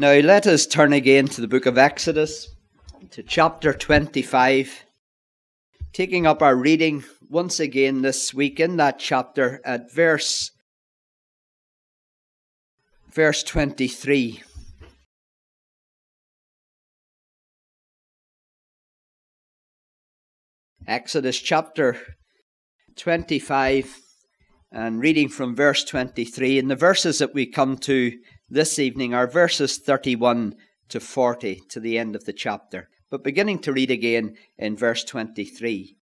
Now let us turn again to the book of Exodus, to chapter 25, taking up our reading once again this week in that chapter at verse 23. Exodus chapter 25 and reading from verse 23. And the verses that we come to this evening are verses 31 to 40 to the end of the chapter. But beginning to read again in verse 23.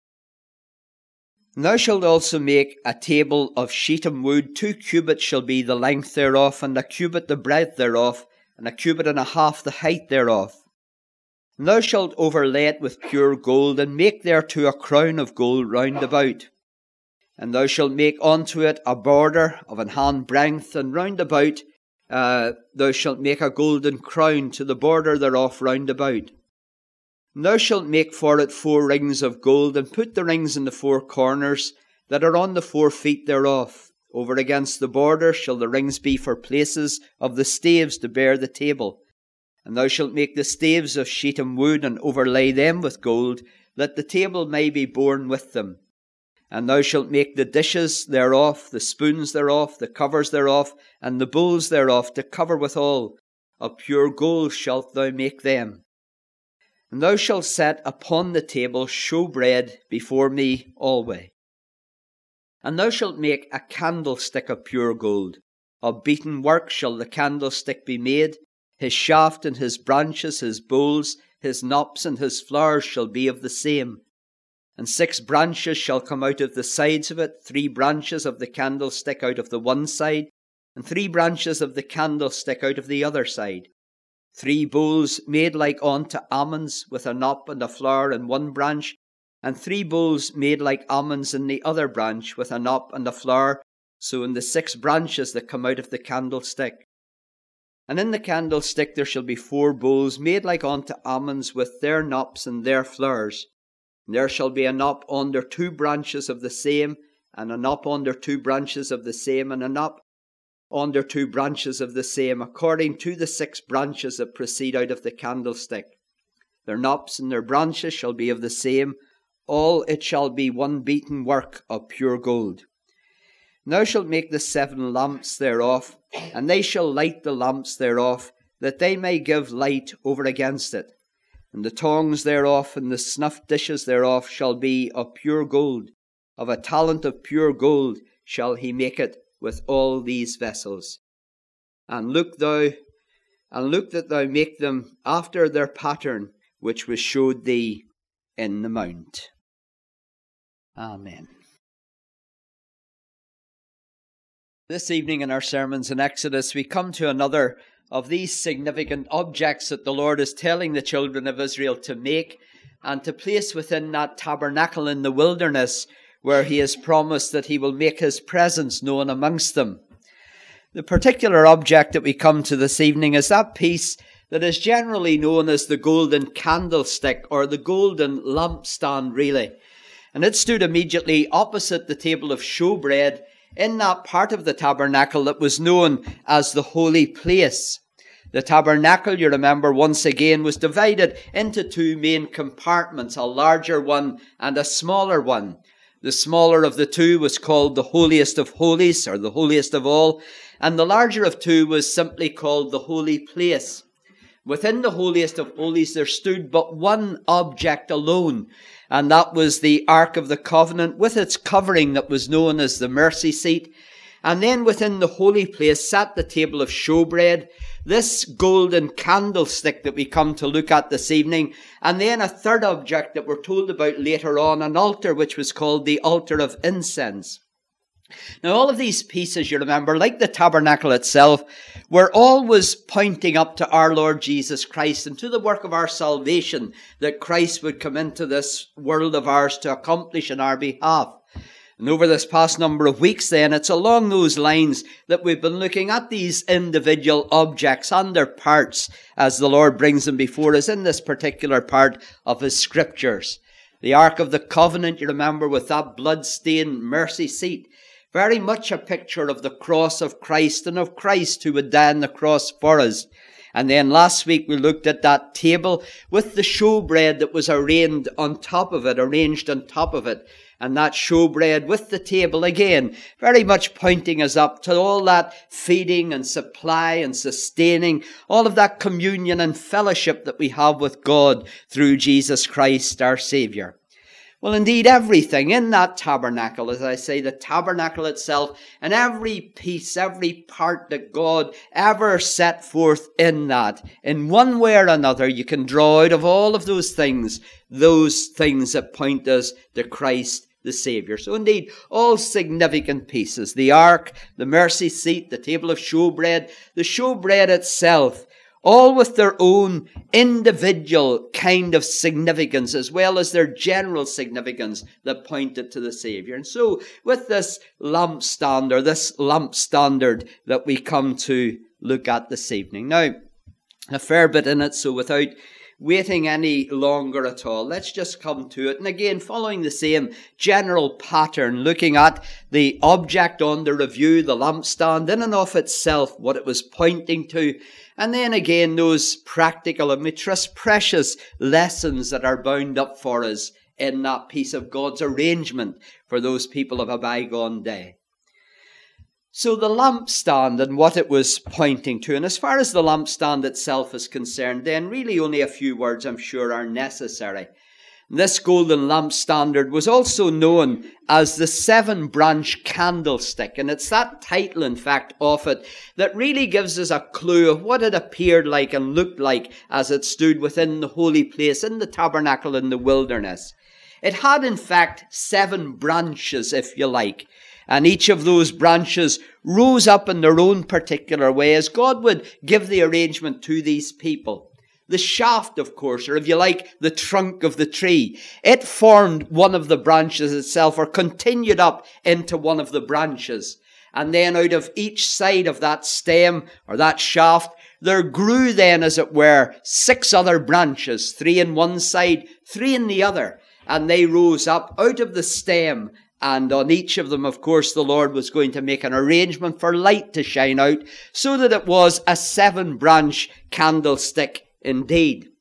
And thou shalt also make a table of shittim wood. 2 cubits shall be the length thereof, and a cubit the breadth thereof, and a cubit and a half the height thereof. And thou shalt overlay it with pure gold, and make thereto a crown of gold round about. And thou shalt make unto it a border of an hand breadth, and round about thou shalt make a golden crown to the border thereof round about. And thou shalt make for it 4 rings of gold, and put the rings in the 4 corners that are on the 4 feet thereof. Over against the border shall the rings be for places of the staves to bear the table. And thou shalt make the staves of shittim wood, and overlay them with gold, that the table may be borne with them. And thou shalt make the dishes thereof, the spoons thereof, the covers thereof, and the bowls thereof, to cover withal. Of pure gold shalt thou make them. And thou shalt set upon the table showbread before me alway. And thou shalt make a candlestick of pure gold. Of beaten work shall the candlestick be made. His shaft and his branches, his bowls, his knops and his flowers shall be of the same. And 6 branches shall come out of the sides of it, 3 branches of the candlestick out of the one side, and 3 branches of the candlestick out of the other side. 3 bowls made like unto almonds, with a knop and a flower in one branch, and 3 bowls made like almonds in the other branch, with a knop and a flower, so in the 6 branches that come out of the candlestick. And in the candlestick there shall be 4 bowls made like unto almonds, with their knops and their flowers. And there shall be a knop under 2 branches of the same, and a knop under 2 branches of the same, and a knop under 2 branches of the same, according to the 6 branches that proceed out of the candlestick. Their knops and their branches shall be of the same. All it shall be one beaten work of pure gold. And thou shalt make the 7 lamps thereof, and they shall light the lamps thereof, that they may give light over against it. And the tongs thereof and the snuff dishes thereof shall be of pure gold. Of a talent of pure gold shall he make it with all these vessels. And look that thou make them after their pattern, which was showed thee in the mount. Amen. This evening in our sermons in Exodus, we come to another of these significant objects that the Lord is telling the children of Israel to make and to place within that tabernacle in the wilderness, where he has promised that he will make his presence known amongst them. The particular object that we come to this evening is that piece that is generally known as the golden candlestick, or the golden lampstand, really. And it stood immediately opposite the table of showbread in that part of the tabernacle that was known as the holy place. The tabernacle, you remember, once again was divided into 2 main compartments, a larger one and a smaller one. The smaller of the 2 was called the holiest of holies, or the holiest of all, and the larger of 2 was simply called the holy place. Within the holiest of holies there stood but one object alone, and that was the Ark of the Covenant with its covering that was known as the mercy seat. And then within the holy place sat the table of showbread, this golden candlestick that we come to look at this evening, and then a third object that we're told about later on, an altar which was called the altar of incense. Now all of these pieces, you remember, like the tabernacle itself, were always pointing up to our Lord Jesus Christ and to the work of our salvation that Christ would come into this world of ours to accomplish on our behalf. And over this past number of weeks then, it's along those lines that we've been looking at these individual objects and their parts as the Lord brings them before us in this particular part of his scriptures. The Ark of the Covenant, you remember, with that blood-stained mercy seat, very much a picture of the cross of Christ and of Christ who would die on the cross for us. And then last week we looked at that table with the showbread that was arranged on top of it. And that showbread with the table again, very much pointing us up to all that feeding and supply and sustaining, all of that communion and fellowship that we have with God through Jesus Christ, our Savior. Well, indeed, everything in that tabernacle, as I say, the tabernacle itself, and every piece, every part that God ever set forth in that, in one way or another, you can draw out of all of those things that point us to Christ the Savior. So indeed, all significant pieces, the ark, the mercy seat, the table of showbread, the showbread itself, all with their own individual kind of significance as well as their general significance that pointed to the Savior. And so with this lampstand that we come to look at this evening. Now, a fair bit in it, so without waiting any longer at all, let's just come to it. And again, following the same general pattern, looking at the object on the review, the lampstand in and of itself, what it was pointing to. And then again, those practical and we trust precious lessons that are bound up for us in that piece of God's arrangement for those people of a bygone day. So the lampstand and what it was pointing to, and as far as the lampstand itself is concerned, then really only a few words, I'm sure, are necessary. This golden lampstand was also known as the 7-branch candlestick, and it's that title, in fact, of it that really gives us a clue of what it appeared like and looked like as it stood within the holy place in the tabernacle in the wilderness. It had, in fact, 7 branches, if you like, and each of those branches rose up in their own particular way as God would give the arrangement to these people. The shaft, of course, or if you like, the trunk of the tree, it formed one of the branches itself or continued up into one of the branches. And then out of each side of that stem or that shaft, there grew then, as it were, 6 other branches, 3 in one side, 3 in the other. And they rose up out of the stem. And on each of them, of course, the Lord was going to make an arrangement for light to shine out so that it was a 7-branch candlestick indeed.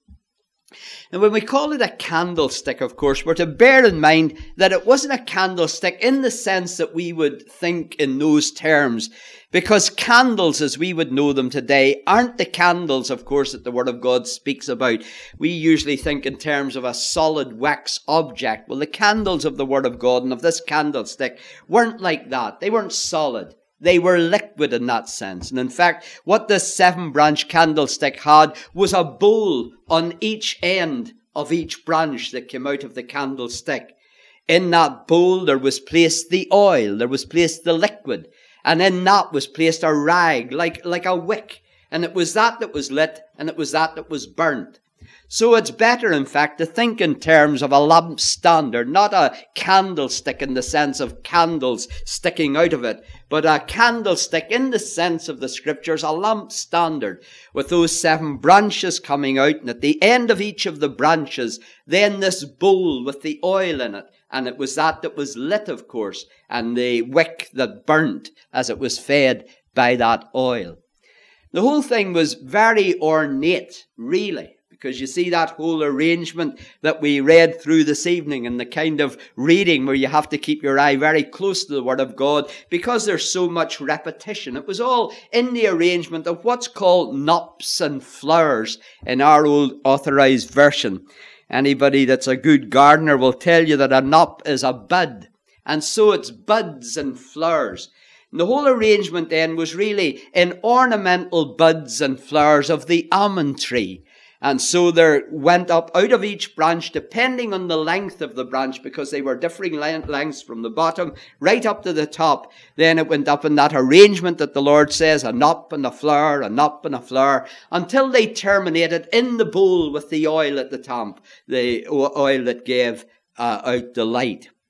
And when we call it a candlestick, of course, we're to bear in mind that it wasn't a candlestick in the sense that we would think in those terms, because candles, as we would know them today, aren't the candles, of course, that the Word of God speaks about. We usually think in terms of a solid wax object. Well, the candles of the Word of God and of this candlestick weren't like that. They weren't solid. They were liquid in that sense. And in fact, what this 7-branch candlestick had was a bowl on each end of each branch that came out of the candlestick. In that bowl there was placed the oil, there was placed the liquid, and in that was placed a rag, like a wick. And it was that was lit, and it was that was burnt. So it's better, in fact, to think in terms of a lampstand, not a candlestick in the sense of candles sticking out of it, but a candlestick in the sense of the Scriptures, a lampstand, with those 7 branches coming out, and at the end of each of the branches, then this bowl with the oil in it, and it was that was lit, of course, and the wick that burnt as it was fed by that oil. The whole thing was very ornate, really. Because you see that whole arrangement that we read through this evening and the kind of reading where you have to keep your eye very close to the Word of God because there's so much repetition. It was all in the arrangement of what's called knops and flowers in our old authorized version. Anybody that's a good gardener will tell you that a knop is a bud. And so it's buds and flowers. And the whole arrangement then was really in ornamental buds and flowers of the almond tree. And so there went up out of each branch, depending on the length of the branch, because they were differing lengths from the bottom right up to the top. Then it went up in that arrangement that the Lord says, a knop and a flower, a knop and a flower, until they terminated in the bowl with the oil at the top, the oil that gave out the light.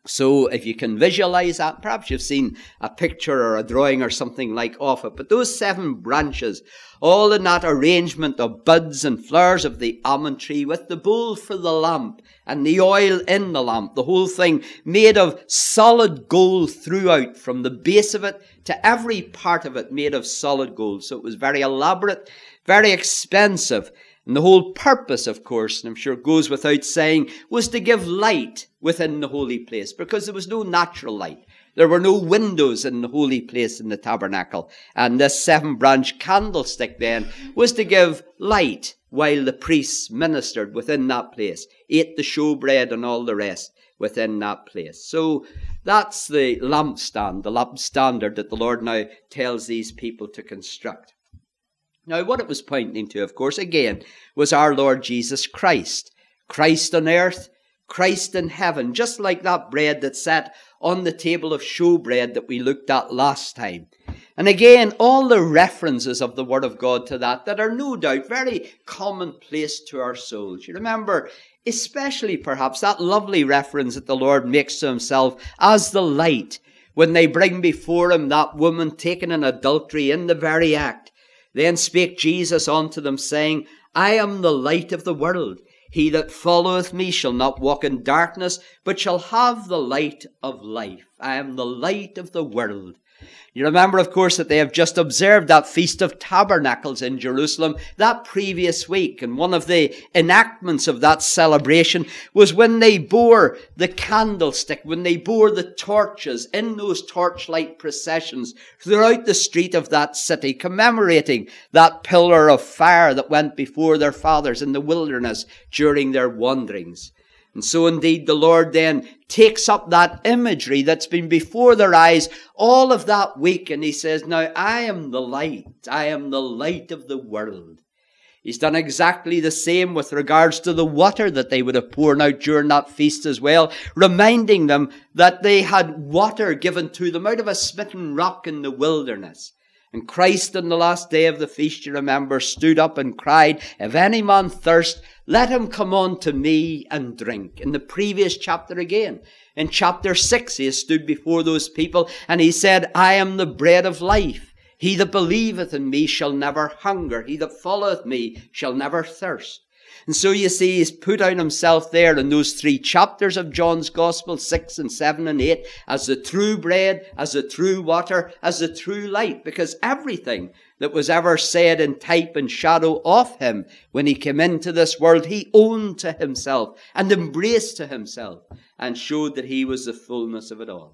So if you can visualize that, perhaps you've seen a picture or a drawing or something like of it. But those 7 branches, all in that arrangement of buds and flowers of the almond tree, with the bowl for the lamp and the oil in the lamp, the whole thing made of solid gold throughout, from the base of it to every part of it made of solid gold. So it was very elaborate, very expensive. And the whole purpose, of course, and I'm sure it goes without saying, was to give light within the holy place, because there was no natural light. There were no windows in the holy place in the tabernacle. And this 7-branch candlestick then was to give light while the priests ministered within that place, ate the showbread and all the rest within that place. So that's the lampstand, the lamp standard that the Lord now tells these people to construct. Now, what it was pointing to, of course, again, was our Lord Jesus Christ. Christ on earth, Christ in heaven, just like that bread that sat on the table of showbread that we looked at last time. And again, all the references of the Word of God to that are no doubt very commonplace to our souls. You remember, especially perhaps, that lovely reference that the Lord makes to himself as the light, when they bring before him that woman taken in adultery in the very act. Then spake Jesus unto them, saying, I am the light of the world. He that followeth me shall not walk in darkness, but shall have the light of life. I am the light of the world. You remember, of course, that they have just observed that Feast of Tabernacles in Jerusalem that previous week. And one of the enactments of that celebration was when they bore the candlestick, when they bore the torches in those torchlight processions throughout the street of that city, commemorating that pillar of fire that went before their fathers in the wilderness during their wanderings. And so indeed the Lord then takes up that imagery that's been before their eyes all of that week, and he says, now I am the light. I am the light of the world. He's done exactly the same with regards to the water that they would have poured out during that feast as well, reminding them that they had water given to them out of a smitten rock in the wilderness. And Christ on the last day of the feast, you remember, stood up and cried, if any man thirst, let him come unto me and drink. In the previous chapter again, in chapter 6, he has stood before those people and he said, I am the bread of life. He that believeth in me shall never hunger. He that followeth me shall never thirst. And so you see, he's put out himself there in those 3 chapters of John's Gospel, 6 and 7 and 8, as the true bread, as the true water, as the true light. Because everything that was ever said in type and shadow of him when he came into this world, he owned to himself and embraced to himself and showed that he was the fullness of it all.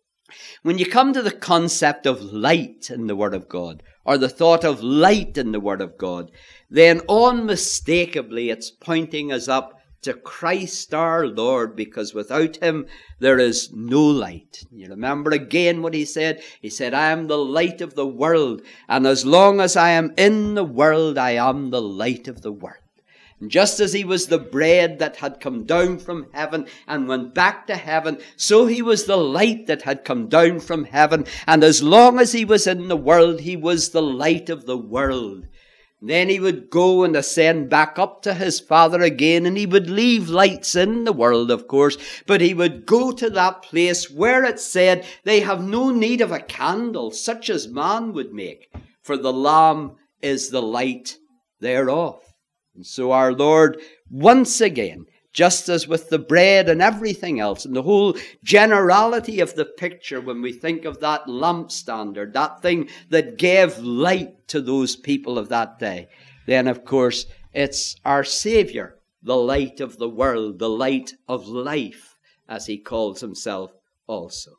When you come to the concept of light in the Word of God, or the thought of light in the Word of God, then unmistakably it's pointing us up to Christ our Lord, because without him there is no light. You remember again what he said? He said, I am the light of the world, and as long as I am in the world, I am the light of the world. And just as he was the bread that had come down from heaven and went back to heaven, so he was the light that had come down from heaven. And as long as he was in the world, he was the light of the world. Then he would go and ascend back up to his Father again, and he would leave lights in the world, of course, but he would go to that place where it said they have no need of a candle, such as man would make, for the Lamb is the light thereof. And so our Lord, once again, just as with the bread and everything else, and the whole generality of the picture when we think of that lampstand, that thing that gave light to those people of that day, then of course it's our Savior, the light of the world, the light of life, as he calls himself also.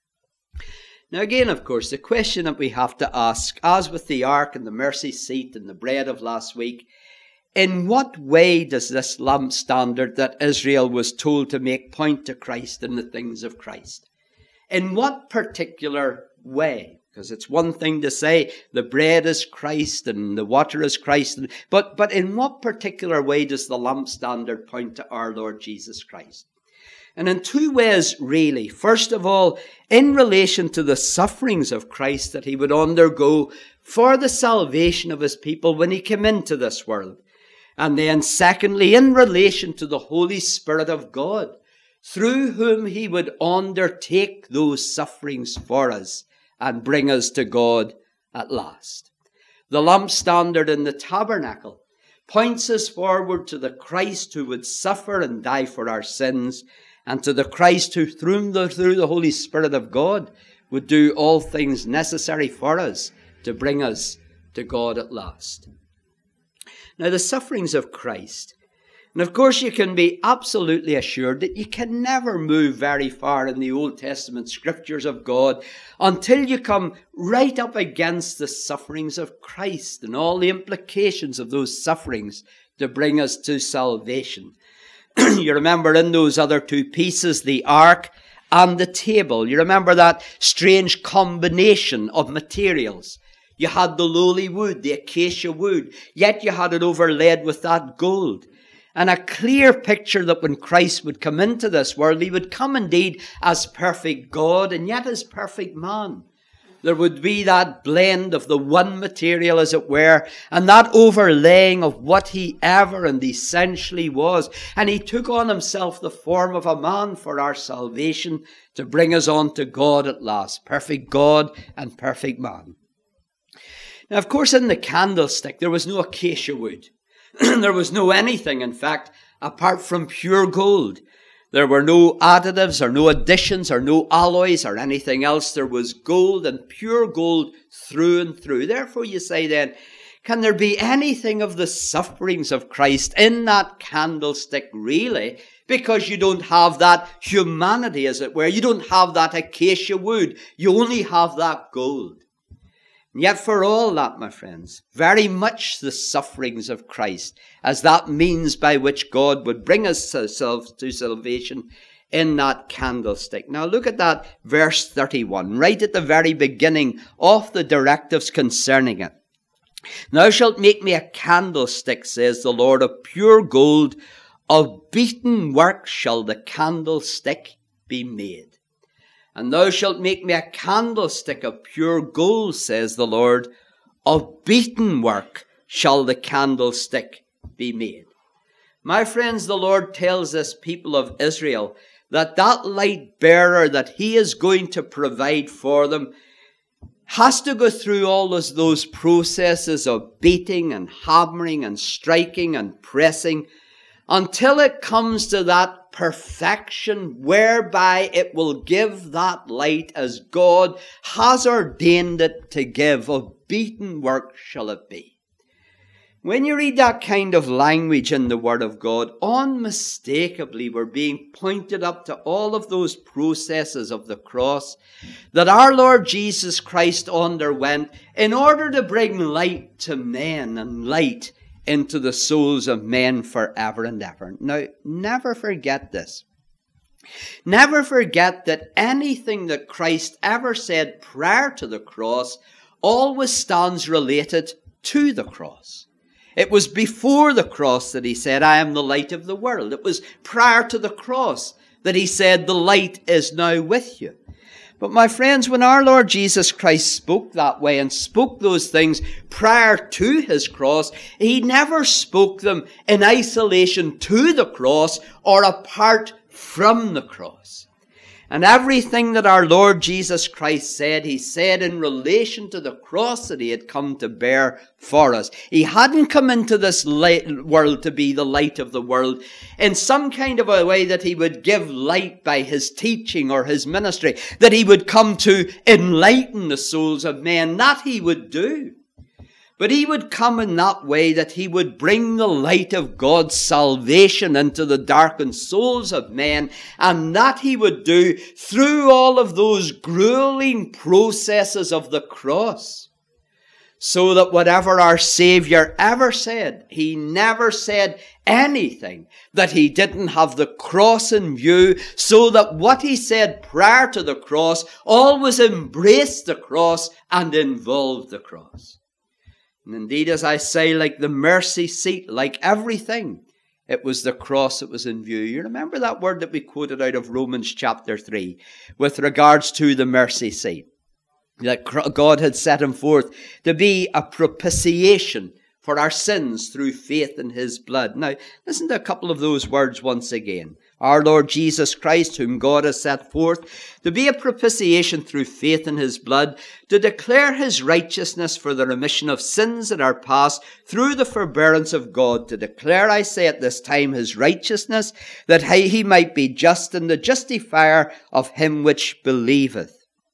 Now again, of course, the question that we have to ask, as with the ark and the mercy seat and the bread of last week, in what way does this lampstand that Israel was told to make point to Christ and the things of Christ? In what particular way? Because it's one thing to say the bread is Christ and the water is Christ, but in what particular way does the lampstand point to our Lord Jesus Christ? And in 2 ways, really. First of all, in relation to the sufferings of Christ that he would undergo for the salvation of his people when he came into this world. And then secondly, in relation to the Holy Spirit of God, through whom he would undertake those sufferings for us and bring us to God at last. The lampstandard in the tabernacle points us forward to the Christ who would suffer and die for our sins, and to the Christ who through the Holy Spirit of God would do all things necessary for us to bring us to God at last. Now, the sufferings of Christ, and of course you can be absolutely assured that you can never move very far in the Old Testament scriptures of God until you come right up against the sufferings of Christ and all the implications of those sufferings to bring us to salvation. You remember in those other two pieces, the ark and the table. You remember that strange combination of materials. You had the lowly wood, the acacia wood, yet you had it overlaid with that gold. And a clear picture that when Christ would come into this world, he would come indeed as perfect God and yet as perfect man. There would be that blend of the one material, as it were, and that overlaying of what he ever and essentially was. And he took on himself the form of a man for our salvation to bring us on to God at last. Perfect God and perfect man. Now, of course, in the candlestick, there was no acacia wood. There was no anything, in fact, apart from pure gold. There were no additives or no additions or no alloys or anything else. There was gold and pure gold through and through. Therefore, you say then, can there be anything of the sufferings of Christ in that candlestick really? Because you don't have that humanity, as it were. You don't have that acacia wood. You only have that gold. And yet for all that, my friends, very much the sufferings of Christ as that means by which God would bring us to salvation in that candlestick. Now look at that verse 31, right at the very beginning of the directives concerning it. Thou shalt make me a candlestick, says the Lord, of pure gold, of beaten work shall the candlestick be made. And thou shalt make me a candlestick of pure gold, says the Lord, of beaten work shall the candlestick be made. My friends, the Lord tells this people of Israel that that light bearer that he is going to provide for them has to go through all those processes of beating and hammering and striking and pressing until it comes to that perfection whereby it will give that light as God has ordained it to give. Of beaten work shall it be. When you read that kind of language in the Word of God, unmistakably we're being pointed up to all of those processes of the cross that our Lord Jesus Christ underwent in order to bring light to men and light into the souls of men forever and ever. Now, never forget this. Never forget that anything that Christ ever said prior to the cross always stands related to the cross. It was before the cross that he said, I am the light of the world. It was prior to the cross that he said, the light is now with you. But my friends, when our Lord Jesus Christ spoke that way and spoke those things prior to his cross, he never spoke them in isolation to the cross or apart from the cross. And everything that our Lord Jesus Christ said, he said in relation to the cross that he had come to bear for us. He hadn't come into this world to be the light of the world in some kind of a way that he would give light by his teaching or his ministry, that he would come to enlighten the souls of men. That he would do. But he would come in that way that he would bring the light of God's salvation into the darkened souls of men, and that he would do through all of those grueling processes of the cross. So that whatever our Savior ever said, he never said anything that he didn't have the cross in view, so that what he said prior to the cross always embraced the cross and involved the cross. And indeed, as I say, like the mercy seat, like everything, it was the cross that was in view. You remember that word that we quoted out of Romans chapter 3 with regards to the mercy seat? That God had set him forth to be a propitiation for our sins through faith in his blood. Now, listen to a couple of those words once again. our Lord Jesus Christ, whom God has set forth to be a propitiation through faith in his blood, to declare his righteousness for the remission of sins that are past through the forbearance of God, to declare, I say at this time, his righteousness, that he might be just and the justifier of him which believeth.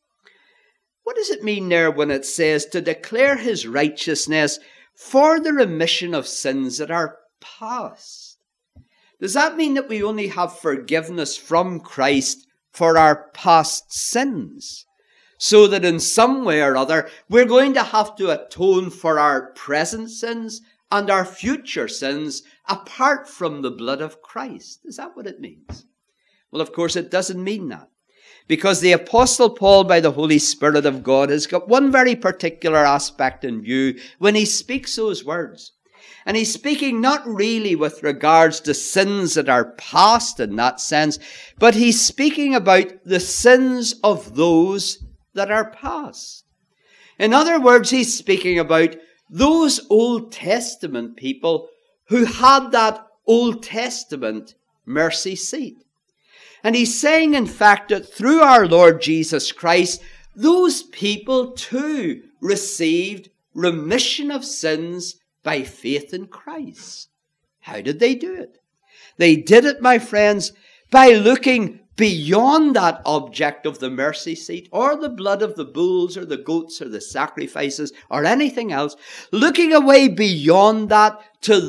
What does it mean there when it says to declare his righteousness for the remission of sins that are past? Does that mean that we only have forgiveness from Christ for our past sins? So that in some way or other, we're going to have to atone for our present sins and our future sins apart from the blood of Christ. Is that what it means? Well, of course, it doesn't mean that. Because the Apostle Paul, by the Holy Spirit of God, has got one very particular aspect in view when he speaks those words. And he's speaking not really with regards to sins that are past in that sense, but he's speaking about the sins of those that are past. In other words, he's speaking about those Old Testament people who had that Old Testament mercy seat. And he's saying, in fact, that through our Lord Jesus Christ, those people too received remission of sins by faith in Christ. How did they do it? They did it, my friends, by looking beyond that object of the mercy seat or the blood of the bulls or the goats or the sacrifices or anything else, looking away beyond that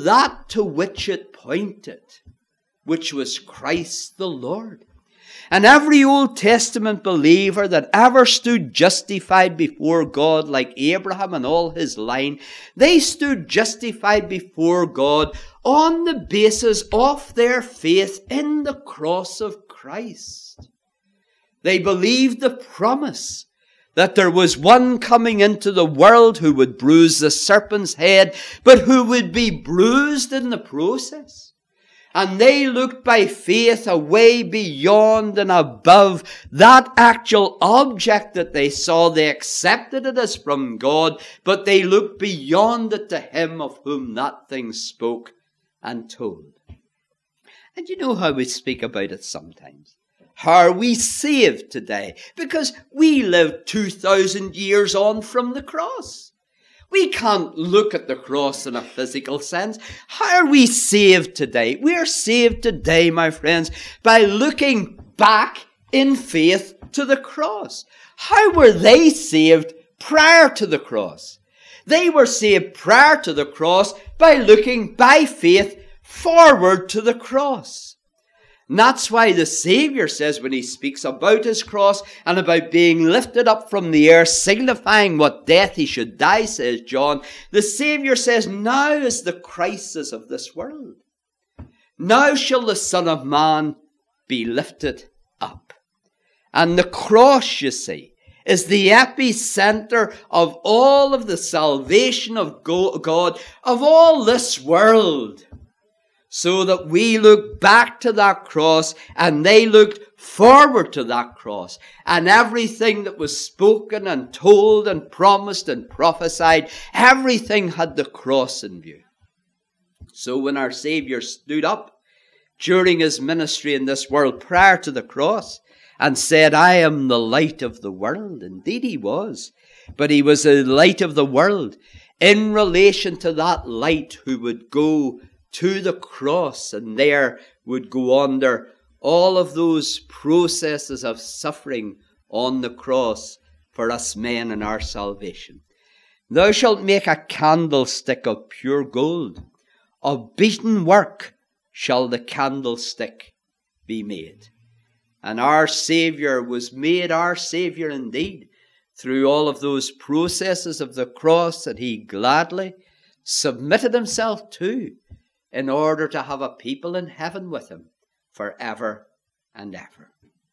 to which it pointed, which was Christ the Lord. And every Old Testament believer that ever stood justified before God, like Abraham and all his line, they stood justified before God on the basis of their faith in the cross of Christ. They believed the promise that there was one coming into the world who would bruise the serpent's head, but who would be bruised in the process. And they looked by faith away beyond and above that actual object that they saw. They accepted it as from God, but they looked beyond it to him of whom that thing spoke and told. And you know how we speak about it sometimes. How are we saved today? Because we live 2,000 years on from the cross. We can't look at the cross in a physical sense. How are we saved today? We are saved today, my friends, by looking back in faith to the cross. How were they saved prior to the cross? They were saved prior to the cross by looking by faith forward to the cross. And that's why the Savior says when he speaks about his cross and about being lifted up from the earth, signifying what death he should die, says John, the Savior says, now is the crisis of this world. Now shall the Son of Man be lifted up. And the cross, you see, is the epicenter of all of the salvation of God, of all this world. So that we look back to that cross and they looked forward to that cross. And everything that was spoken and told and promised and prophesied, everything had the cross in view. So when our Savior stood up during his ministry in this world prior to the cross and said, I am the light of the world. Indeed he was. But he was the light of the world in relation to that light who would go to the cross and there would go under all of those processes of suffering on the cross for us men and our salvation. Thou shalt make a candlestick of pure gold. Of beaten work shall the candlestick be made. And our Savior was made our Savior indeed through all of those processes of the cross that he gladly submitted himself to, in order to have a people in heaven with him forever and ever.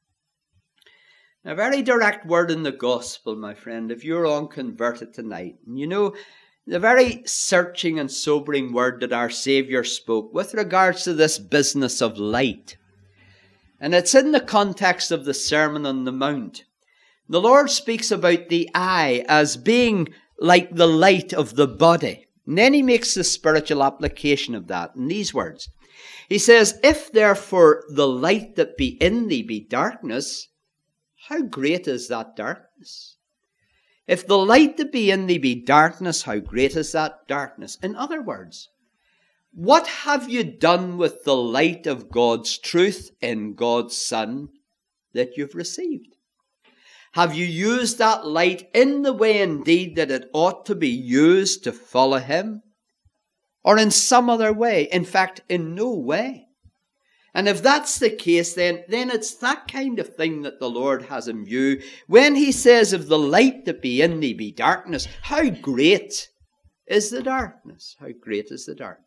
A very direct word in the gospel, my friend, if you're unconverted tonight. And you know, the very searching and sobering word that our Savior spoke with regards to this business of light. And it's in the context of the Sermon on the Mount. The Lord speaks about the eye as being like the light of the body. And then he makes the spiritual application of that in these words. He says, if therefore the light that be in thee be darkness, how great is that darkness? If the light that be in thee be darkness, how great is that darkness? In other words, what have you done with the light of God's truth in God's Son that you've received? Have you used that light in the way indeed that it ought to be used to follow him? Or in some other way? In fact, in no way. And if that's the case, then it's that kind of thing that the Lord has in view when he says, if the light that be in thee be darkness, how great is the darkness? How great is the darkness?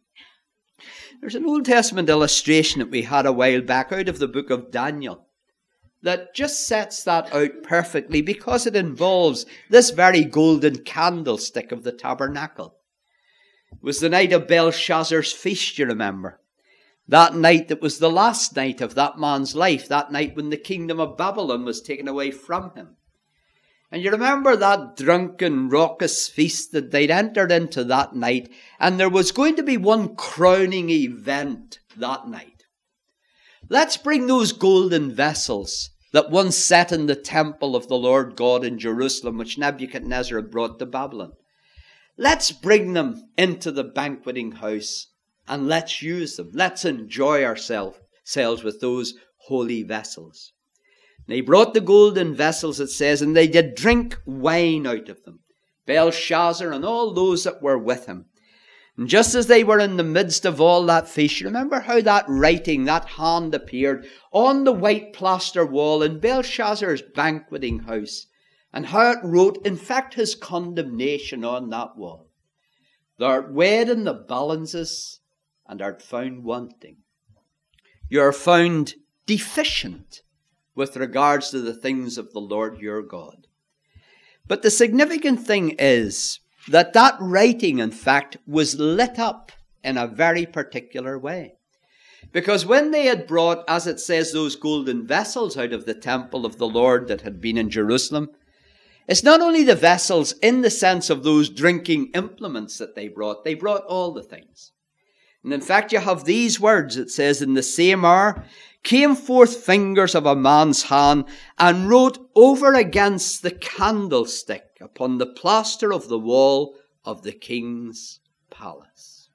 There's an Old Testament illustration that we had a while back out of the book of Daniel that just sets that out perfectly, because it involves this very golden candlestick of the tabernacle. It was the night of Belshazzar's feast, you remember. That night that was the last night of that man's life, that night when the kingdom of Babylon was taken away from him. And you remember that drunken, raucous feast that they'd entered into that night, and there was going to be one crowning event that night. Let's bring those golden vessels that once sat in the temple of the Lord God in Jerusalem, which Nebuchadnezzar had brought to Babylon. Let's bring them into the banqueting house and let's use them. Let's enjoy ourselves with those holy vessels. And he brought the golden vessels, it says, and they did drink wine out of them. Belshazzar and all those that were with him. And just as they were in the midst of all that feast, you remember how that writing, that hand appeared on the white plaster wall in Belshazzar's banqueting house, and how it wrote, in fact, his condemnation on that wall. Thou art weighed in the balances and art found wanting. You are found deficient with regards to the things of the Lord your God. But the significant thing is that that writing, in fact, was lit up in a very particular way. Because when they had brought, as it says, those golden vessels out of the temple of the Lord that had been in Jerusalem, it's not only the vessels in the sense of those drinking implements that they brought all the things. And in fact, you have these words, it says, in the same hour came forth fingers of a man's hand and wrote over against the candlestick upon the plaster of the wall of the king's palace.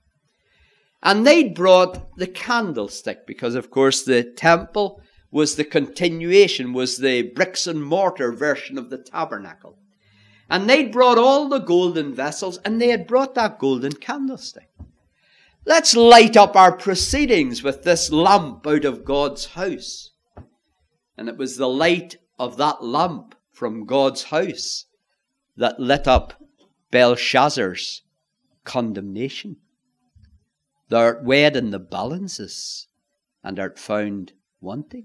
And they'd brought the candlestick because, of course, the temple was the continuation, was the bricks and mortar version of the tabernacle. And they'd brought all the golden vessels and they had brought that golden candlestick. Let's light up our proceedings with this lamp out of God's house. And it was the light of that lamp from God's house that lit up Belshazzar's condemnation. Thou art weighed in the balances and art found wanting.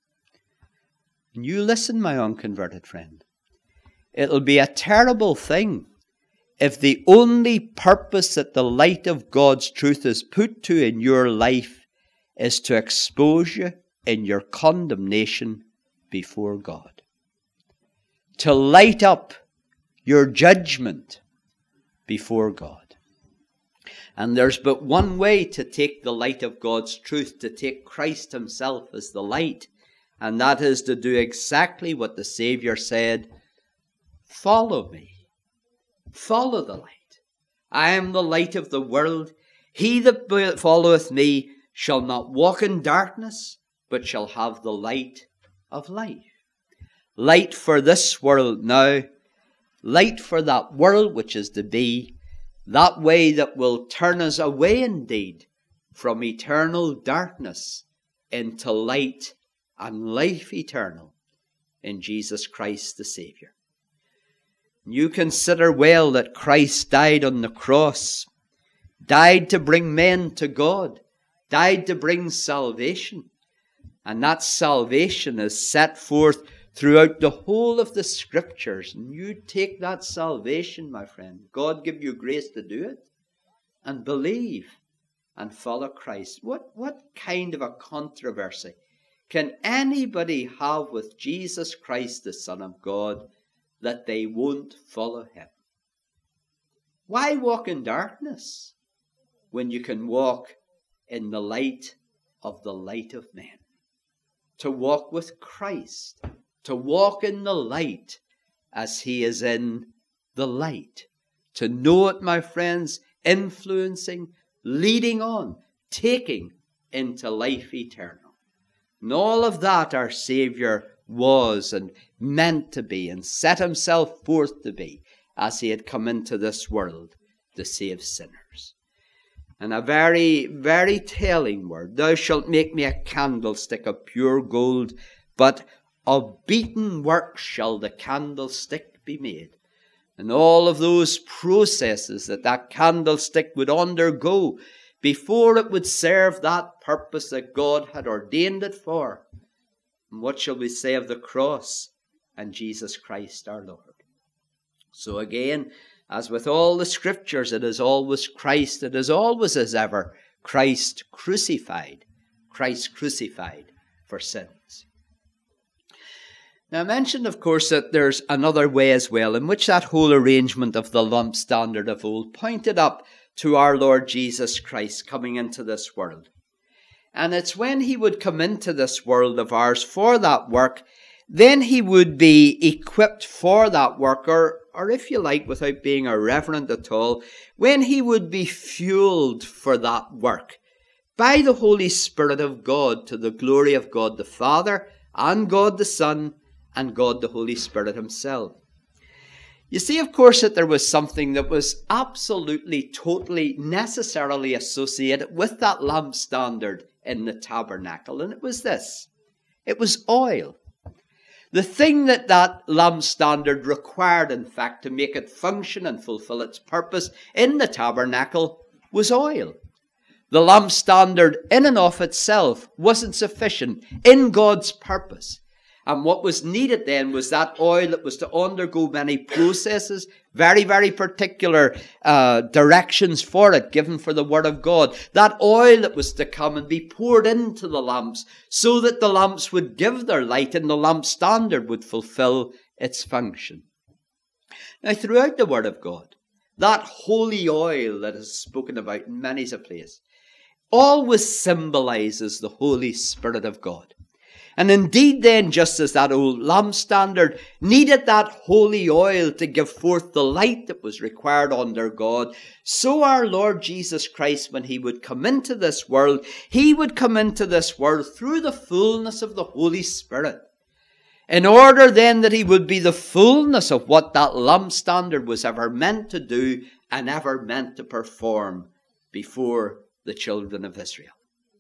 And you listen, my unconverted friend. It'll be a terrible thing if the only purpose that the light of God's truth is put to in your life is to expose you in your condemnation before God. To light up your judgment before God. And there's but one way to take the light of God's truth, to take Christ himself as the light, and that is to do exactly what the Savior said, follow me. Follow the light. I am the light of the world. He that followeth me shall not walk in darkness, but shall have the light of life. Light for this world now. Light for that world which is to be. That way that will turn us away indeed from eternal darkness into light and life eternal in Jesus Christ the Savior. You consider well that Christ died on the cross, died to bring men to God, died to bring salvation. And that salvation is set forth throughout the whole of the Scriptures. And you take that salvation, my friend. God give you grace to do it. And believe and follow Christ. What kind of a controversy can anybody have with Jesus Christ, the Son of God, that they won't follow him? Why walk in darkness when you can walk in the light of the light of men. To walk with Christ, to walk in the light as he is in the light. To know it, my friends, influencing, leading on, taking into life eternal. And all of that our Saviour was and meant to be and set himself forth to be as he had come into this world to save sinners. And a very, very telling word. Thou shalt make me a candlestick of pure gold, but of beaten work shall the candlestick be made. And all of those processes that candlestick would undergo before it would serve that purpose that God had ordained it for. And what shall we say of the cross and Jesus Christ our Lord? So again, as with all the scriptures, it is always Christ. It is always as ever Christ crucified. Christ crucified for sins. Now I mentioned, of course, that there's another way as well in which that whole arrangement of the lump standard of old pointed up to our Lord Jesus Christ coming into this world. And it's when he would come into this world of ours for that work, then he would be equipped for that work, or if you like, without being irreverent at all, when he would be fueled for that work by the Holy Spirit of God to the glory of God the Father and God the Son and God the Holy Spirit himself. You see, of course, that there was something that was absolutely, totally, necessarily associated with that lamp standard in the tabernacle, and it was this. It was oil. The thing that lamp standard required, in fact, to make it function and fulfill its purpose in the tabernacle was oil. The lamp standard in and of itself wasn't sufficient in God's purpose. And what was needed then was that oil that was to undergo many processes, very, very particular directions for it, given for the Word of God. That oil that was to come and be poured into the lamps so that the lamps would give their light and the lamp standard would fulfill its function. Now, throughout the Word of God, that holy oil that is spoken about in many a place always symbolizes the Holy Spirit of God. And indeed then, just as that old lamp standard needed that holy oil to give forth the light that was required under God, so our Lord Jesus Christ, when he would come into this world, he would come into this world through the fullness of the Holy Spirit. In order then that he would be the fullness of what that lamp standard was ever meant to do and ever meant to perform before the children of Israel.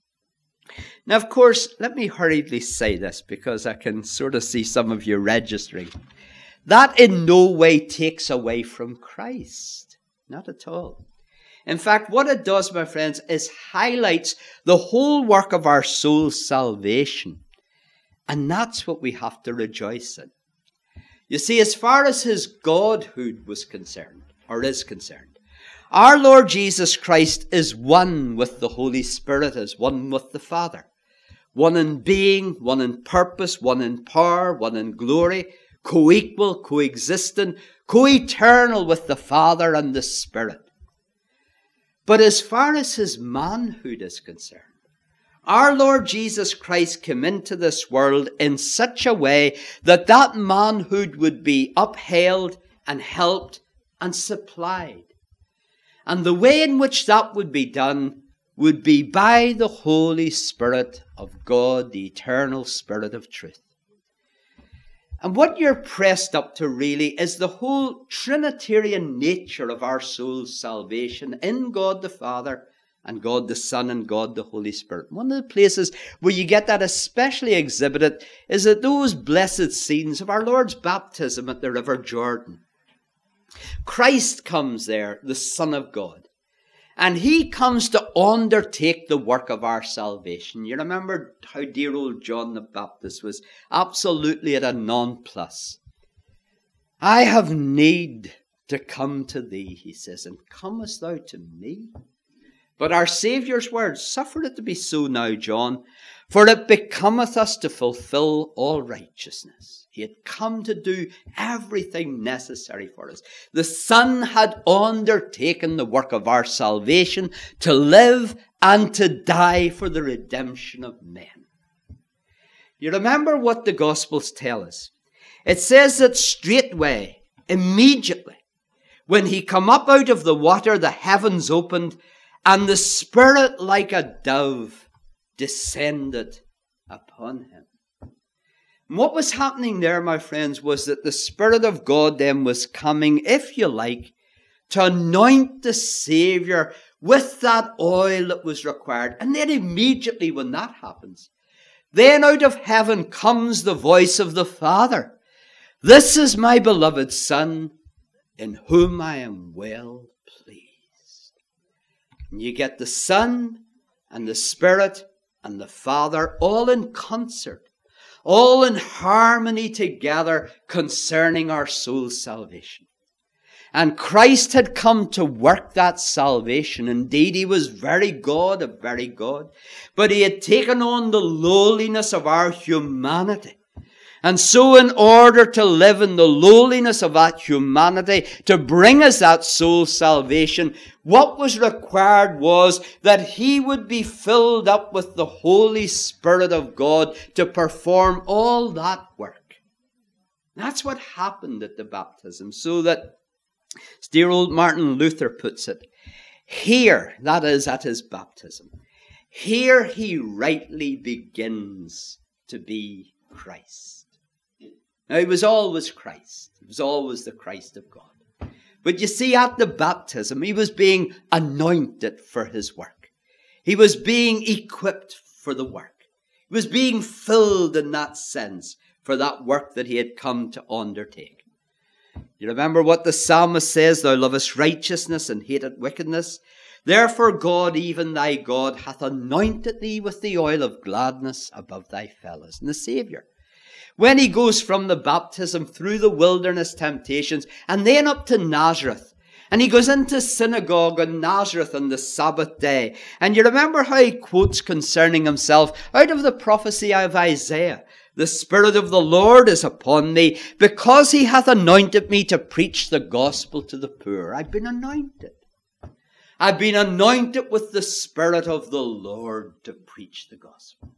Now, of course, let me hurriedly say this because I can sort of see some of you registering. That in no way takes away from Christ. Not at all. In fact, what it does, my friends, is highlights the whole work of our soul's salvation. And that's what we have to rejoice in. You see, as far as his Godhood was concerned, or is concerned, our Lord Jesus Christ is one with the Holy Spirit, is one with the Father. One in being, one in purpose, one in power, one in glory, co-equal, co-existent, co-eternal with the Father and the Spirit. But as far as his manhood is concerned, our Lord Jesus Christ came into this world in such a way that that manhood would be upheld and helped and supplied. And the way in which that would be done would be by the Holy Spirit of God, the eternal Spirit of truth. And what you're pressed up to really is the whole Trinitarian nature of our soul's salvation in God the Father and God the Son and God the Holy Spirit. One of the places where you get that especially exhibited is at those blessed scenes of our Lord's baptism at the River Jordan. Christ comes there, the Son of God, and he comes to undertake the work of our salvation. You remember how dear old John the Baptist was absolutely at a nonplus. I have need to come to thee, he says, and comest thou to me? But our Saviour's words, suffer it to be so now, John, for it becometh us to fulfill all righteousness. He had come to do everything necessary for us. The Son had undertaken the work of our salvation to live and to die for the redemption of men. You remember what the Gospels tell us. It says that straightway, immediately, when he come up out of the water, the heavens opened, and the Spirit like a dove descended upon him. And what was happening there, my friends, was that the Spirit of God then was coming, if you like, to anoint the Savior with that oil that was required. And then immediately when that happens, then out of heaven comes the voice of the Father. This is my beloved Son, in whom I am well pleased. And you get the Son and the Spirit and the Father all in concert, all in harmony together concerning our soul's salvation. And Christ had come to work that salvation. Indeed, he was very God of very God. But he had taken on the lowliness of our humanity. And so in order to live in the lowliness of that humanity, to bring us that soul salvation, what was required was that he would be filled up with the Holy Spirit of God to perform all that work. That's what happened at the baptism. So that, as dear old Martin Luther puts it, here, that is at his baptism, here he rightly begins to be Christ. Now, he was always Christ. He was always the Christ of God. But you see, at the baptism, he was being anointed for his work. He was being equipped for the work. He was being filled in that sense for that work that he had come to undertake. You remember what the psalmist says, thou lovest righteousness and hatest wickedness. Therefore God, even thy God, hath anointed thee with the oil of gladness above thy fellows. And the Saviour, when he goes from the baptism through the wilderness temptations and then up to Nazareth, and he goes into synagogue in Nazareth on the Sabbath day, and you remember how he quotes concerning himself out of the prophecy of Isaiah, the Spirit of the Lord is upon me, because he hath anointed me to preach the gospel to the poor. I've been anointed. I've been anointed with the Spirit of the Lord to preach the gospel.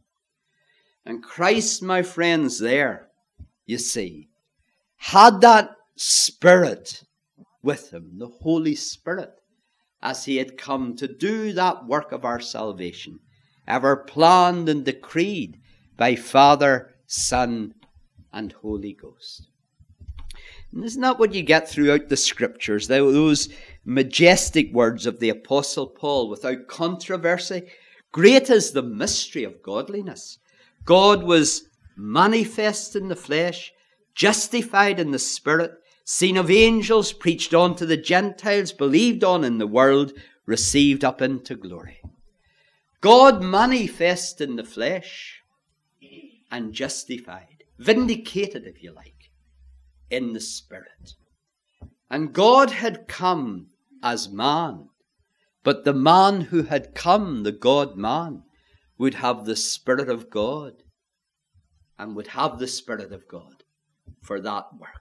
And Christ, my friends, there, you see, had that Spirit with him, the Holy Spirit, as he had come to do that work of our salvation, ever planned and decreed by Father, Son, and Holy Ghost. And isn't that what you get throughout the Scriptures? Those majestic words of the Apostle Paul, without controversy, great is the mystery of godliness. God was manifest in the flesh, justified in the Spirit, seen of angels, preached on to the Gentiles, believed on in the world, received up into glory. God manifest in the flesh and justified, vindicated, if you like, in the Spirit. And God had come as man, but the man who had come, the God-man, would have the Spirit of God and would have the Spirit of God for that work.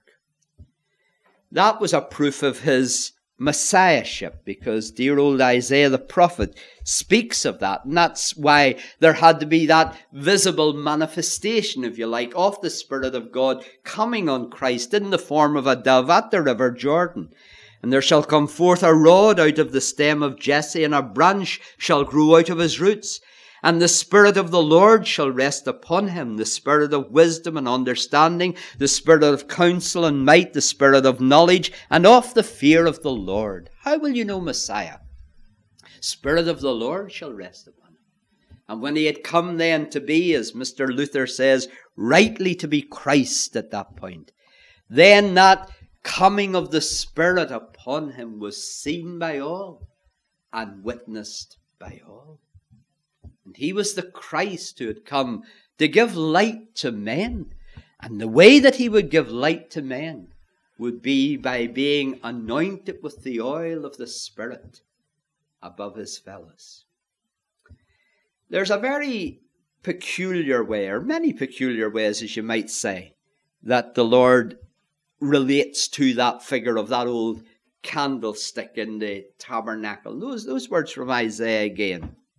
That was a proof of his Messiahship, because dear old Isaiah the prophet speaks of that. And that's why there had to be that visible manifestation, if you like, of the Spirit of God coming on Christ in the form of a dove at the river Jordan. And there shall come forth a rod out of the stem of Jesse, and a branch shall grow out of his roots. And the Spirit of the Lord shall rest upon him, the Spirit of wisdom and understanding, the Spirit of counsel and might, the Spirit of knowledge, and of the fear of the Lord. How will you know Messiah? Spirit of the Lord shall rest upon him. And when he had come then to be, as Mr. Luther says, rightly to be Christ at that point, then that coming of the Spirit upon him was seen by all and witnessed by all. And he was the Christ who had come to give light to men. And the way that he would give light to men would be by being anointed with the oil of the Spirit above his fellows. There's a very peculiar way, or many peculiar ways, as you might say, that the Lord relates to that figure of that old candlestick in the tabernacle. Those words from Isaiah again.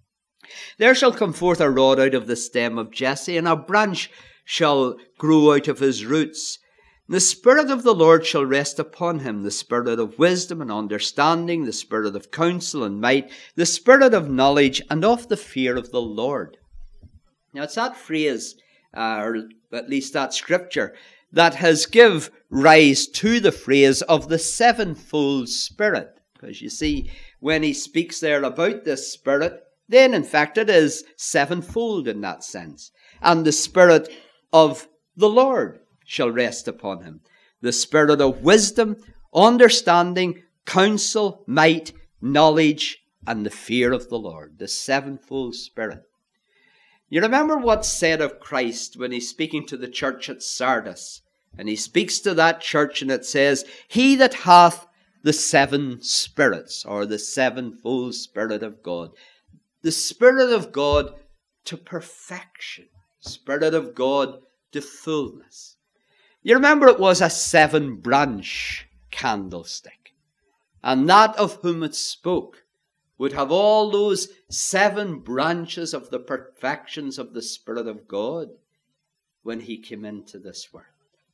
There shall come forth a rod out of the stem of Jesse, and a branch shall grow out of his roots. The Spirit of the Lord shall rest upon him, the Spirit of wisdom and understanding, the Spirit of counsel and might, the Spirit of knowledge and of the fear of the Lord. Now it's that phrase, or at least that scripture, that has give rise to the phrase of the sevenfold Spirit. Because you see, when he speaks there about this Spirit, then in fact it is sevenfold in that sense. And the Spirit of the Lord shall rest upon him. The Spirit of wisdom, understanding, counsel, might, knowledge, and the fear of the Lord. The sevenfold Spirit. You remember what's said of Christ when he's speaking to the church at Sardis. And he speaks to that church and it says, he that hath the seven spirits, or the sevenfold Spirit of God. The Spirit of God to perfection. Spirit of God to fullness. You remember it was a 7-branch candlestick. And that of whom it spoke would have all those 7 branches of the perfections of the Spirit of God when he came into this world.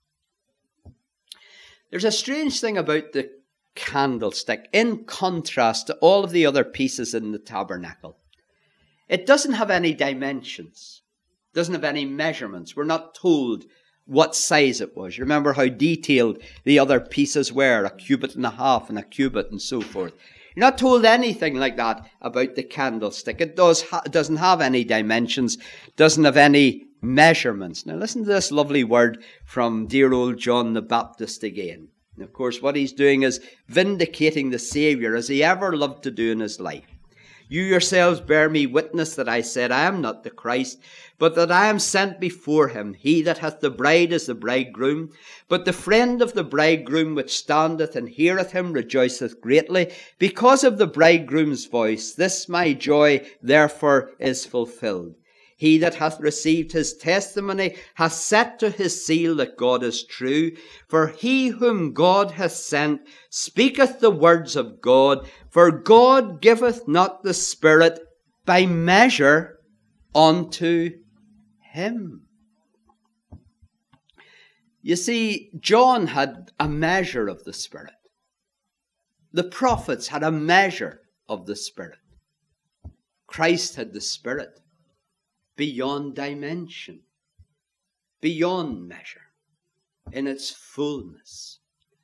There's a strange thing about the candlestick in contrast to all of the other pieces in the tabernacle. It doesn't have any dimensions. It doesn't have any measurements. We're not told what size it was. You remember how detailed the other pieces were, 1.5 cubits and a cubit and so forth. You're not told anything like that about the candlestick. It doesn't have any dimensions, doesn't have any measurements. Now listen to this lovely word from dear old John the Baptist again. And of course what he's doing is vindicating the Saviour as he ever loved to do in his life. You yourselves bear me witness that I said, I am not the Christ, but that I am sent before him. He that hath the bride is the bridegroom. But the friend of the bridegroom which standeth and heareth him rejoiceth greatly, because of the bridegroom's voice. This my joy therefore is fulfilled. He that hath received his testimony hath set to his seal that God is true. For he whom God hath sent speaketh the words of God. For God giveth not the Spirit by measure unto him. You see, John had a measure of the Spirit. The prophets had a measure of the Spirit. Christ had the Spirit. Beyond dimension, beyond measure, in its fullness.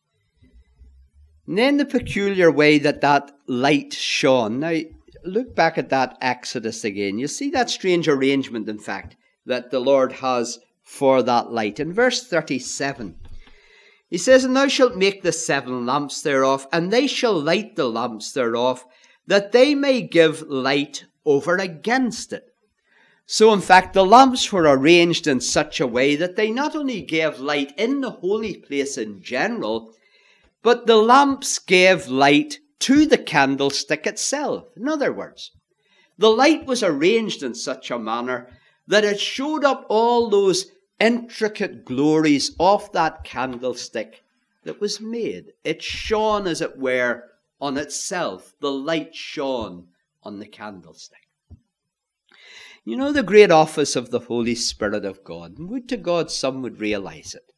And then the peculiar way that light shone. Now, look back at that Exodus again. You see that strange arrangement, in fact, that the Lord has for that light. In verse 37, he says, And thou shalt make the 7 lamps thereof, and they shall light the lamps thereof, that they may give light over against it. So, in fact, the lamps were arranged in such a way that they not only gave light in the holy place in general, but the lamps gave light to the candlestick itself. In other words, the light was arranged in such a manner that it showed up all those intricate glories of that candlestick that was made. It shone, as it were, on itself. The light shone on the candlestick. You know the great office of the Holy Spirit of God. And would to God some would realize it.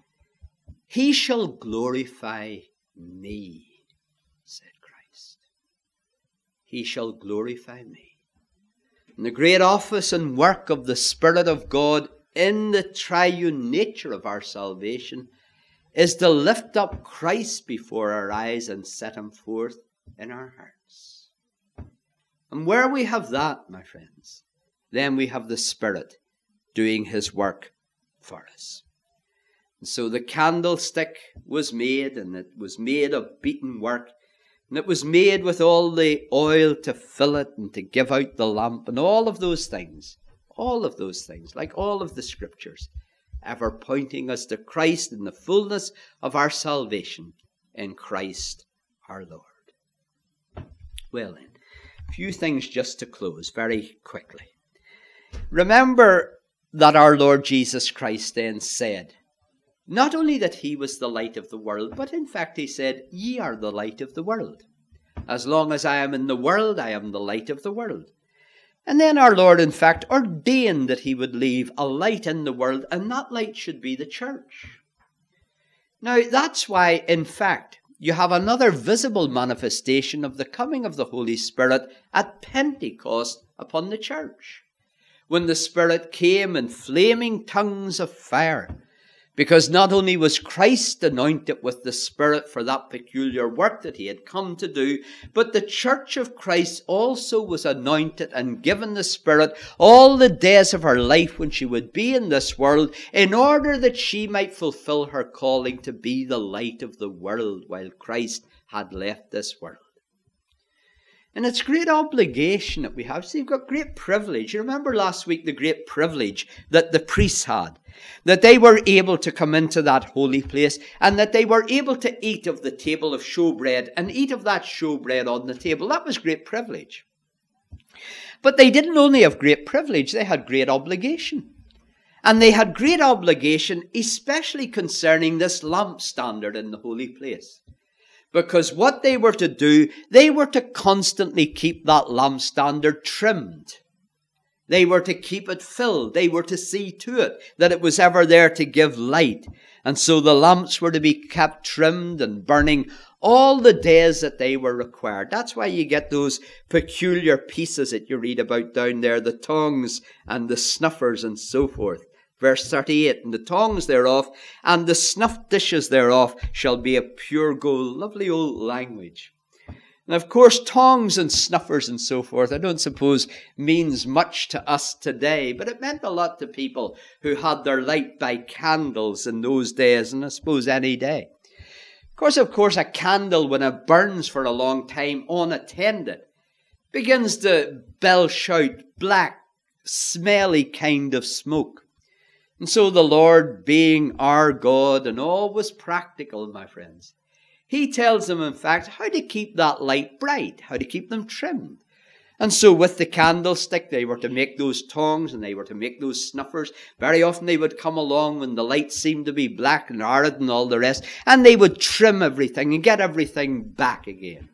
He shall glorify me, said Christ. He shall glorify me. And the great office and work of the Spirit of God in the triune nature of our salvation is to lift up Christ before our eyes and set him forth in our hearts. And where we have that, my friends, then we have the Spirit doing his work for us. And so the candlestick was made, and it was made of beaten work, and it was made with all the oil to fill it and to give out the lamp, and all of those things, like all of the scriptures, ever pointing us to Christ in the fullness of our salvation in Christ our Lord. Well then, a few things just to close very quickly. Remember that our Lord Jesus Christ then said, not only that he was the light of the world, but in fact he said, ye are the light of the world. As long as I am in the world, I am the light of the world. And then our Lord, in fact, ordained that he would leave a light in the world, and that light should be the church. Now, that's why, in fact, you have another visible manifestation of the coming of the Holy Spirit at Pentecost upon the church, when the Spirit came in flaming tongues of fire. Because not only was Christ anointed with the Spirit for that peculiar work that he had come to do, but the church of Christ also was anointed and given the Spirit all the days of her life when she would be in this world, in order that she might fulfill her calling to be the light of the world while Christ had left this world. And it's great obligation that we have. So you've got great privilege. You remember last week the great privilege that the priests had, that they were able to come into that holy place and that they were able to eat of the table of showbread and eat of that showbread on the table. That was great privilege. But they didn't only have great privilege, they had great obligation. And they had great obligation, especially concerning this lampstand in the holy place. Because what they were to do, they were to constantly keep that lampstand trimmed. They were to keep it filled. They were to see to it that it was ever there to give light. And so the lamps were to be kept trimmed and burning all the days that they were required. That's why you get those peculiar pieces that you read about down there, the tongs and the snuffers and so forth. Verse 38, and the tongs thereof and the snuff dishes thereof shall be of pure gold. Lovely old language. And of course, tongs and snuffers and so forth, I don't suppose means much to us today, but it meant a lot to people who had their light by candles in those days, and I suppose any day. Of course, a candle, when it burns for a long time unattended, begins to belch out black, smelly kind of smoke. And so the Lord, being our God and always practical, my friends, he tells them, in fact, how to keep that light bright, how to keep them trimmed. And so with the candlestick, they were to make those tongs and they were to make those snuffers. Very often they would come along when the light seemed to be black and arid and all the rest, and they would trim everything and get everything back again.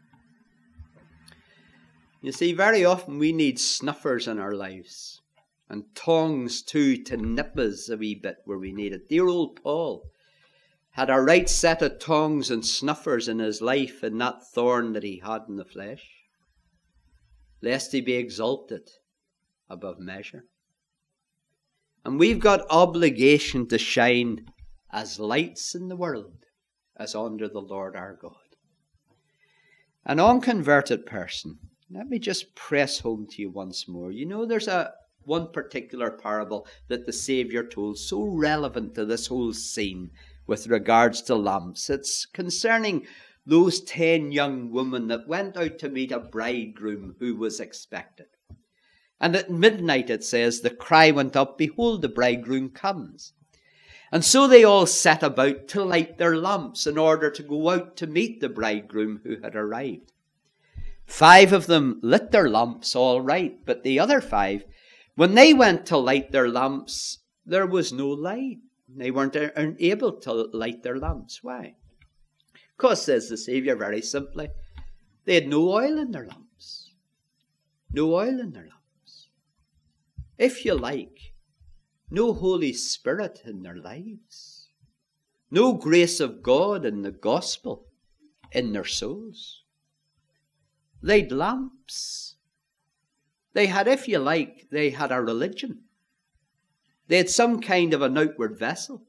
You see, very often we need snuffers in our lives. And tongs too, to nip us a wee bit where we need it. Dear old Paul had a right set of tongs and snuffers in his life in that thorn that he had in the flesh, lest he be exalted above measure. And we've got obligation to shine as lights in the world, as under the Lord our God. An unconverted person, let me just press home to you once more. You know, there's one particular parable that the Saviour told, so relevant to this whole scene with regards to lamps. It's concerning those 10 young women that went out to meet a bridegroom who was expected. And at midnight, it says, the cry went up, behold, the bridegroom comes. And so they all set about to light their lamps in order to go out to meet the bridegroom who had arrived. 5 of them lit their lamps all right, but the other 5, when they went to light their lamps, there was no light. They weren't able to light their lamps. Why? Because, says the Saviour very simply, they had no oil in their lamps. No oil in their lamps. If you like, no Holy Spirit in their lives. No grace of God in the gospel in their souls. They'd lamps. They had, if you like, they had a religion. They had some kind of an outward vessel.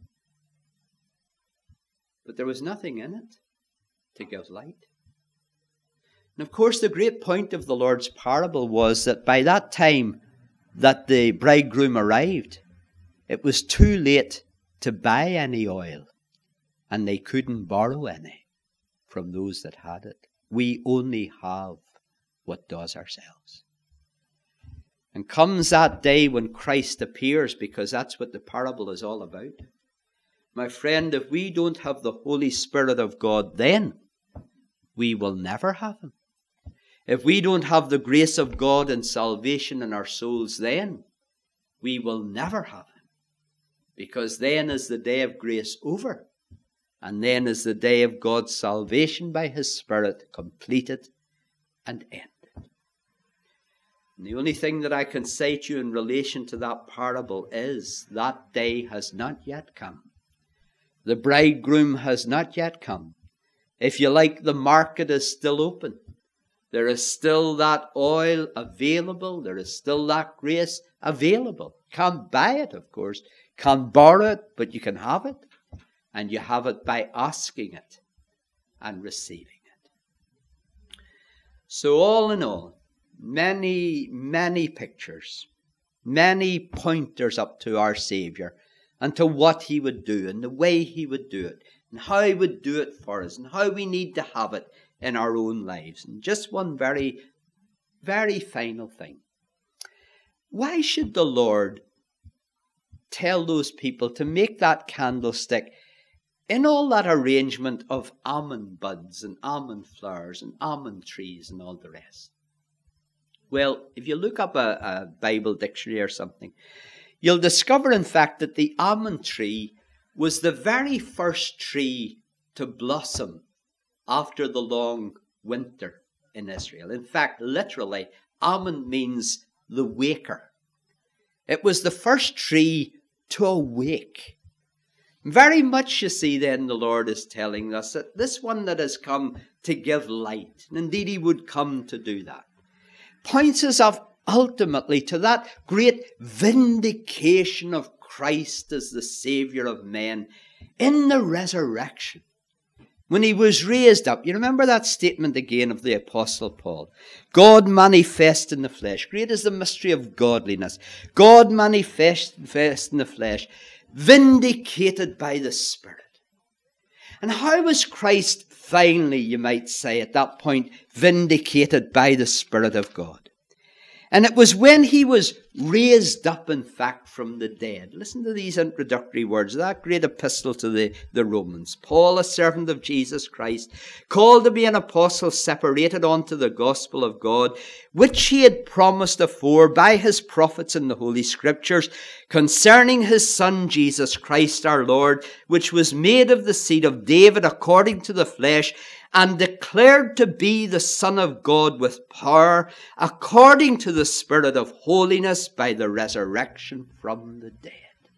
But there was nothing in it to give light. And of course, the great point of the Lord's parable was that by that time that the bridegroom arrived, it was too late to buy any oil, and they couldn't borrow any from those that had it. We only have what does ourselves. And comes that day when Christ appears, because that's what the parable is all about. My friend, if we don't have the Holy Spirit of God then, we will never have him. If we don't have the grace of God and salvation in our souls then, we will never have him. Because then is the day of grace over. And then is the day of God's salvation by his Spirit completed and ended. And the only thing that I can say to you in relation to that parable is that day has not yet come. The bridegroom has not yet come. If you like, the market is still open. There is still that oil available. There is still that grace available. Can't buy it, of course. Can't borrow it, but you can have it. And you have it by asking it and receiving it. So all in all, many, many pictures, many pointers up to our Saviour and to what he would do and the way he would do it and how he would do it for us and how we need to have it in our own lives. And just one very, very final thing. Why should the Lord tell those people to make that candlestick in all that arrangement of almond buds and almond flowers and almond trees and all the rest? Well, if you look up a Bible dictionary or something, you'll discover, in fact, that the almond tree was the very first tree to blossom after the long winter in Israel. In fact, literally, almond means the waker. It was the first tree to awake. Very much, you see, then the Lord is telling us that this one that has come to give light, and indeed he would come to do that, points us up ultimately to that great vindication of Christ as the Saviour of men in the resurrection. When he was raised up, you remember that statement again of the Apostle Paul. God manifest in the flesh. Great is the mystery of godliness. God manifest in the flesh, vindicated by the Spirit. And how was Christ finally, you might say, at that point, vindicated by the Spirit of God? And it was when he was raised up, in fact, from the dead. Listen to these introductory words, that great epistle to the Romans. Paul, a servant of Jesus Christ, called to be an apostle, separated unto the gospel of God, which he had promised afore by his prophets in the Holy Scriptures, concerning his Son Jesus Christ our Lord, which was made of the seed of David according to the flesh, and declared to be the Son of God with power, according to the Spirit of holiness by the resurrection from the dead.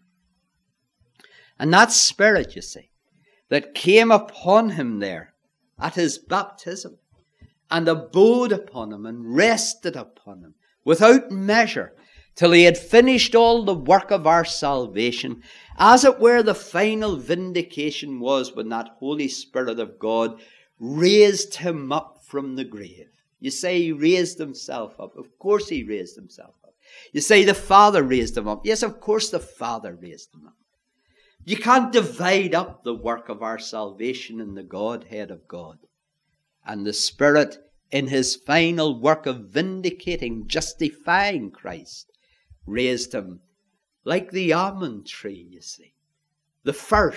And that Spirit, you see, that came upon him there at his baptism, and abode upon him, and rested upon him, without measure, till he had finished all the work of our salvation, as it were the final vindication was when that Holy Spirit of God raised him up from the grave. You say he raised himself up. Of course he raised himself up. You say the Father raised him up. Yes, of course the Father raised him up. You can't divide up the work of our salvation in the Godhead of God. And the Spirit, in his final work of vindicating, justifying Christ, raised him like the almond tree, you see. The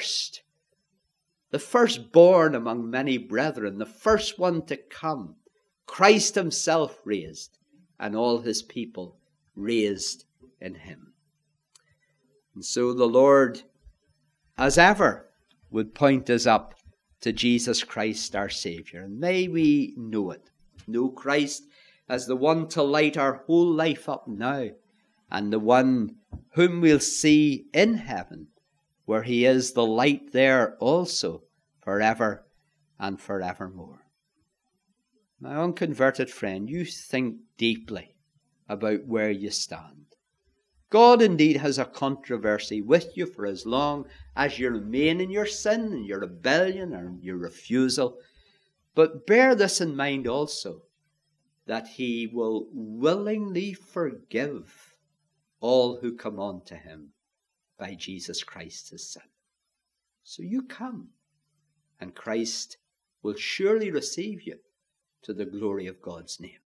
firstborn among many brethren, the first one to come, Christ himself raised, and all his people raised in him. And so the Lord, as ever, would point us up to Jesus Christ our Saviour. And may we know it. Know Christ as the one to light our whole life up now, and the one whom we'll see in heaven, where he is the light there also, forever and forevermore. My unconverted friend, you think deeply about where you stand. God indeed has a controversy with you for as long as you remain in your sin and your rebellion and your refusal. But bear this in mind also, that he will willingly forgive all who come unto him by Jesus Christ his Son. So you come, and Christ will surely receive you to the glory of God's name.